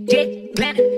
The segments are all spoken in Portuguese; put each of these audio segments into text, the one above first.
DJ Glenn.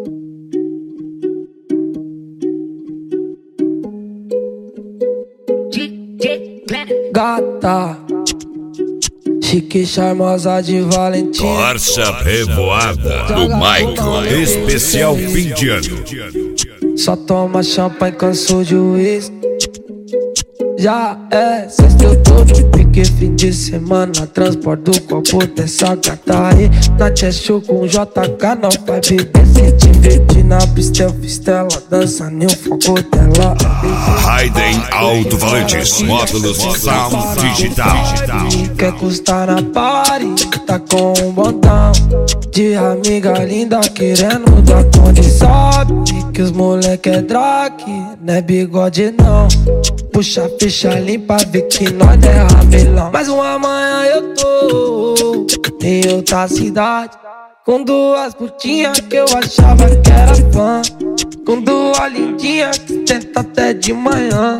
DJ Glenn. Gata, chique, charmosa de Valentina. Corsa revoada do Michael, especial fim de ano. Só toma champanhe, cansou de uísque. Já é sexta, eu tô de pique, fim de semana. Transporto do copo dessa gata aí. Na Cheshire com JK, não vai beber. Se divertir na pista, eu fiz tela. Dança nem o foco dela. Raiden Alto-Falantes, módulos Sound Digital. Quer custar na party, tá com um botão de amiga linda querendo dar conta. Sabe que os moleque é drag, não é bigode não. Puxa a ficha limpa, vê que nós é ramelão. Mais uma manhã eu tô em outra cidade, com duas putinhas que eu achava que era fã, com duas lindinhas que tenta até de manhã.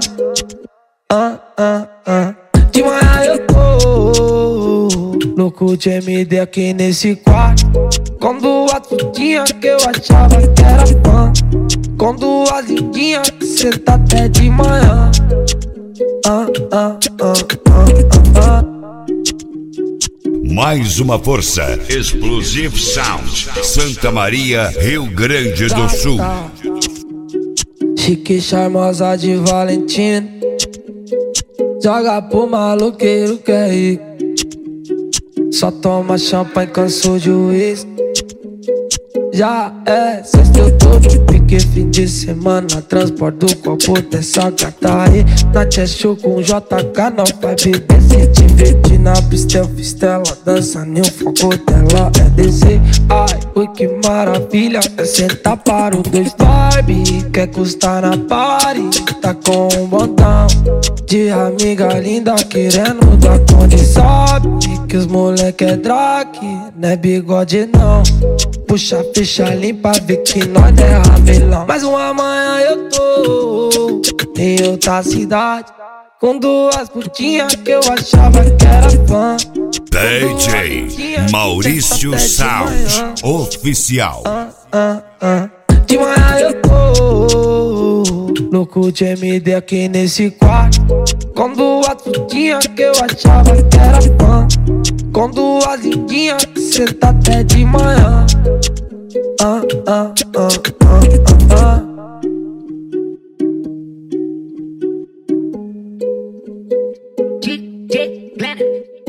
De manhã eu tô louco de MD aqui nesse quarto, com duas putinhas que eu achava que era fã, com duas lindinhas que senta até de manhã. Mais uma força, Explosive Sound, Santa Maria, Rio Grande do Sul. Chique, charmosa de Valentina, joga pro maloqueiro que é rico. Só toma champanhe, cansou de uísque. Já é sexta, eu tô de pique, fim de semana. Transporto do copo dessa gata aí. Na Cheshire com JK, não vai beber. Se divertir na pista, eu fiz tela. Dança nem o foco dela é descer. Ai, ui, que maravilha. É sentar para o dois vibe. Quer custar na party, tá com um botão de amiga linda querendo dar conta. Sabe que os moleque é drag, não é bigode não. Puxa a ficha limpa, vê que nós é ramelão. Mais uma manhã eu tô em outra cidade, com duas putinhas que eu achava que era fã. DJ Maurício Sound Oficial. De manhã eu tô louco de MD aqui nesse quarto, com duas putinhas que eu achava que era fã, com duas lindinhas que senta até de manhã. DJ Glenn.